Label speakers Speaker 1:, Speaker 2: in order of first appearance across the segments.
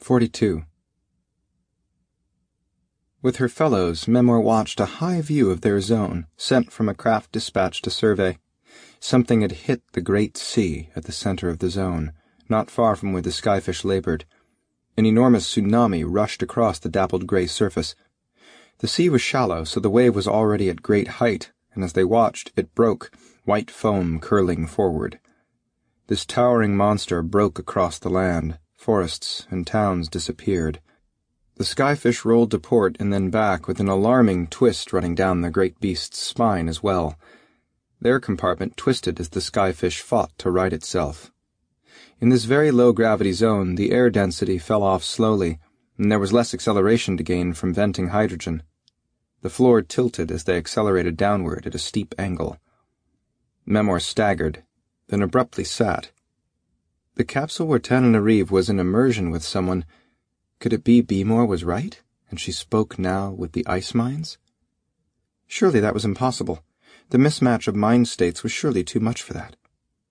Speaker 1: 42. With her fellows, Memor watched a high view of their zone, sent from a craft dispatched to survey. Something had hit the great sea at the center of the zone, not far from where the skyfish labored. An enormous tsunami rushed across the dappled gray surface. The sea was shallow, so the wave was already at great height, and as they watched, it broke, white foam curling forward. This towering monster broke across the land. Forests and towns disappeared. The skyfish rolled to port and then back with an alarming twist running down the great beast's spine as well. Their compartment twisted as the skyfish fought to right itself. In this very low-gravity zone, the air density fell off slowly, and there was less acceleration to gain from venting hydrogen. The floor tilted as they accelerated downward at a steep angle. Memor staggered, then abruptly sat. The capsule where Tananarive was in immersion with someone. Could it be Bmor was right, and she spoke now with the ice mines? Surely that was impossible. The mismatch of mind states was surely too much for that.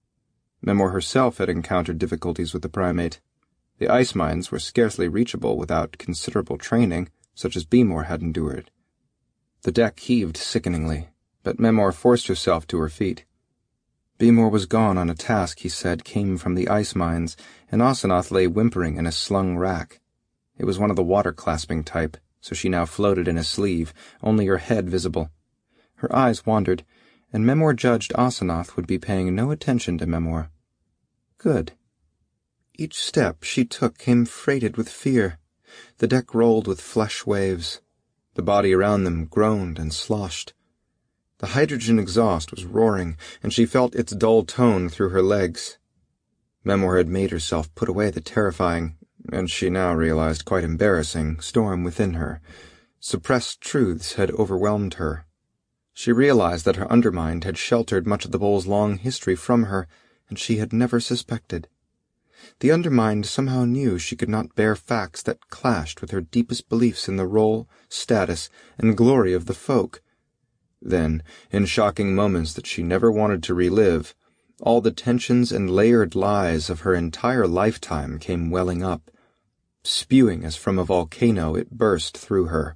Speaker 1: Memor herself had encountered difficulties with the primate. The ice mines were scarcely reachable without considerable training, such as Bmor had endured. The deck heaved sickeningly, but Memor forced herself to her feet. Bmor was gone on a task he said came from the ice mines, and Asenath lay whimpering in a slung rack. It was one of the water-clasping type, so she now floated in a sleeve, only her head visible. Her eyes wandered, and Memor judged Asenath would be paying no attention to Memor. Good. Each step she took came freighted with fear. The deck rolled with flesh waves. The body around them groaned and sloshed. The hydrogen exhaust was roaring, and she felt its dull tone through her legs. Memor had made herself put away the terrifying, and she now realized quite embarrassing, storm within her. Suppressed truths had overwhelmed her. She realized that her undermind had sheltered much of the bull's long history from her, and she had never suspected. The undermind somehow knew she could not bear facts that clashed with her deepest beliefs in the role, status, and glory of the folk. Then, in shocking moments that she never wanted to relive, all the tensions and layered lies of her entire lifetime came welling up. Spewing as from a volcano, it burst through her.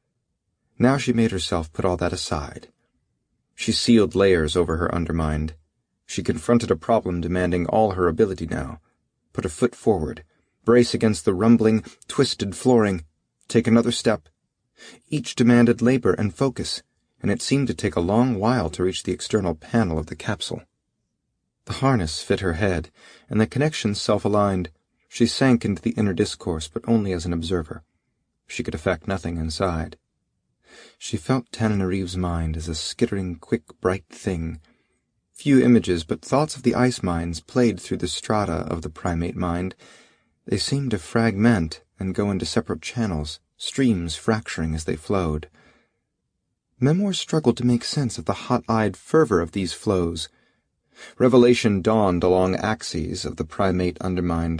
Speaker 1: Now she made herself put all that aside. She sealed layers over her undermind. She confronted a problem demanding all her ability now. Put a foot forward, brace against the rumbling, twisted flooring, take another step. Each demanded labor and focus, and it seemed to take a long while to reach the external panel of the capsule. The harness fit her head, and the connections self-aligned. She sank into the inner discourse, but only as an observer. She could affect nothing inside. She felt Tananarive's mind as a skittering, quick, bright thing. Few images, but thoughts of the ice mines played through the strata of the primate mind. They seemed to fragment and go into separate channels, streams fracturing as they flowed. Memor struggled to make sense of the hot-eyed fervor of these flows. Revelation dawned along axes of the primate undermind.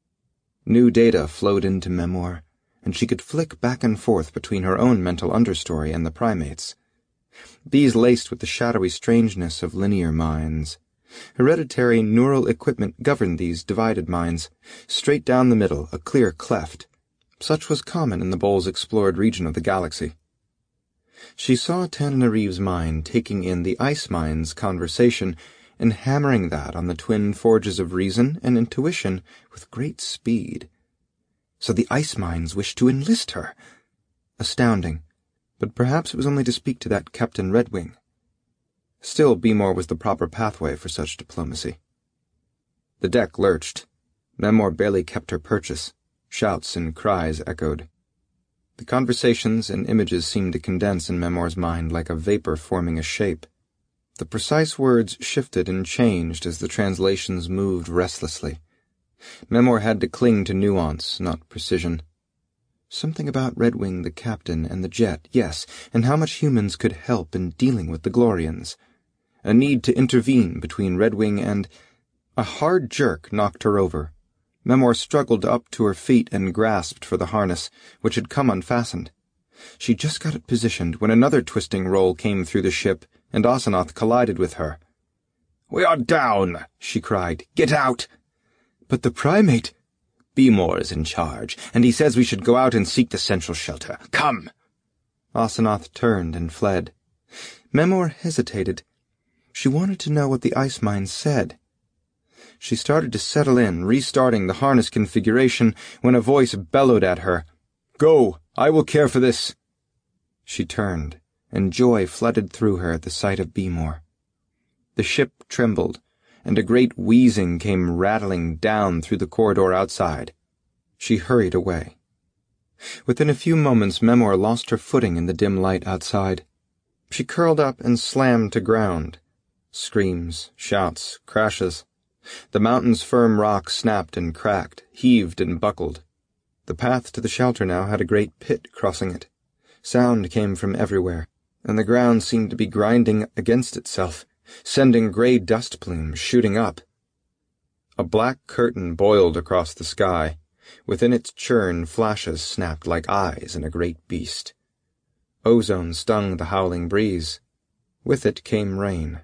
Speaker 1: New data flowed into Memor, and she could flick back and forth between her own mental understory and the primates. These laced with the shadowy strangeness of linear minds. Hereditary neural equipment governed these divided minds, straight down the middle, a clear cleft. Such was common in the bull's explored region of the galaxy. She saw Tananarive's mind taking in the ice mines conversation and hammering that on the twin forges of reason and intuition with great speed. So the ice mines wished to enlist her. Astounding, but perhaps it was only to speak to that Captain Redwing. Still, Bmor was the proper pathway for such diplomacy. The deck lurched. Memor barely kept her purchase. Shouts and cries echoed. The conversations and images seemed to condense in Memor's mind like a vapor forming a shape. The precise words shifted and changed as the translations moved restlessly. Memor had to cling to nuance, not precision. Something about Redwing the captain and the jet, yes, and how much humans could help in dealing with the Glorians. A need to intervene between Redwing and... A hard jerk knocked her over. Memor struggled up to her feet and grasped for the harness, which had come unfastened. She just got it positioned when another twisting roll came through the ship, and Asenath collided with her.
Speaker 2: "We are down!" she cried. "Get out!"
Speaker 1: "But the primate—" Beemore is in charge, and he says we should go out and seek the central shelter. Come!" Asenath turned and fled. Memor hesitated. She wanted to know what the ice mine said. She started to settle in, restarting the harness configuration, when a voice bellowed at her, "Go! I will care for this!" She turned, and joy flooded through her at the sight of Beemore. The ship trembled, and a great wheezing came rattling down through the corridor outside. She hurried away. Within a few moments, Memor lost her footing in the dim light outside. She curled up and slammed to ground. Screams, shouts, crashes. The mountain's firm rock snapped and cracked, heaved and buckled. The path to the shelter now had a great pit crossing it. Sound came from everywhere, and the ground seemed to be grinding against itself, sending gray dust plumes shooting up. A black curtain boiled across the sky. Within its churn, flashes snapped like eyes in a great beast. Ozone stung the howling breeze. With it came rain.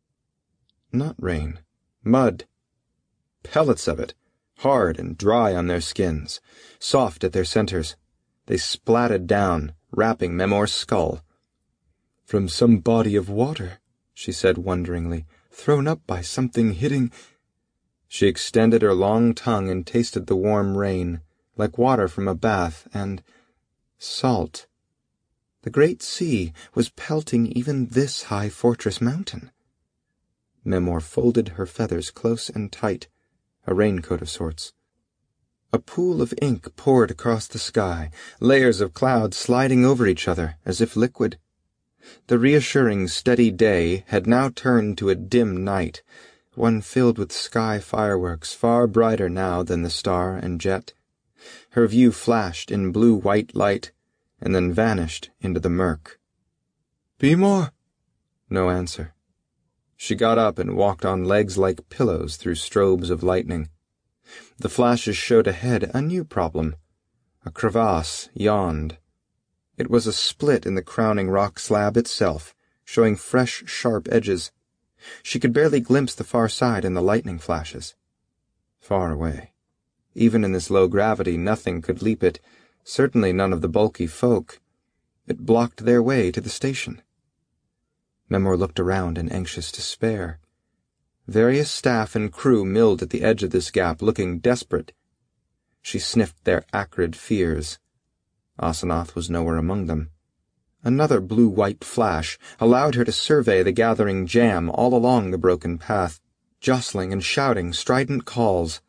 Speaker 1: Not rain. Mud. Pellets of it, hard and dry on their skins, soft at their centers. They splatted down, wrapping Memor's skull. "From some body of water," she said wonderingly, "thrown up by something hitting—" She extended her long tongue and tasted the warm rain, like water from a bath, and salt. The great sea was pelting even this high fortress mountain. Memor folded her feathers close and tight, a raincoat of sorts. A pool of ink poured across the sky, layers of cloud sliding over each other as if liquid. The reassuring, steady day had now turned to a dim night, one filled with sky fireworks far brighter now than the star and jet. Her view flashed in blue-white light, and then vanished into the murk. "Beemore?" No answer. She got up and walked on legs like pillows through strobes of lightning. The flashes showed ahead a new problem. A crevasse yawned. It was a split in the crowning rock slab itself, showing fresh, sharp edges. She could barely glimpse the far side in the lightning flashes. Far away. Even in this low gravity, nothing could leap it, certainly none of the bulky folk. It blocked their way to the station. Memor looked around in anxious despair. Various staff and crew milled at the edge of this gap, looking desperate. She sniffed their acrid fears. Asenath was nowhere among them. Another blue-white flash allowed her to survey the gathering jam all along the broken path, jostling and shouting strident calls.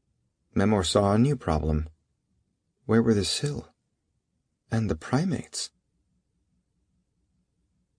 Speaker 1: Memor saw a new problem. Where were the Sill? And the primates?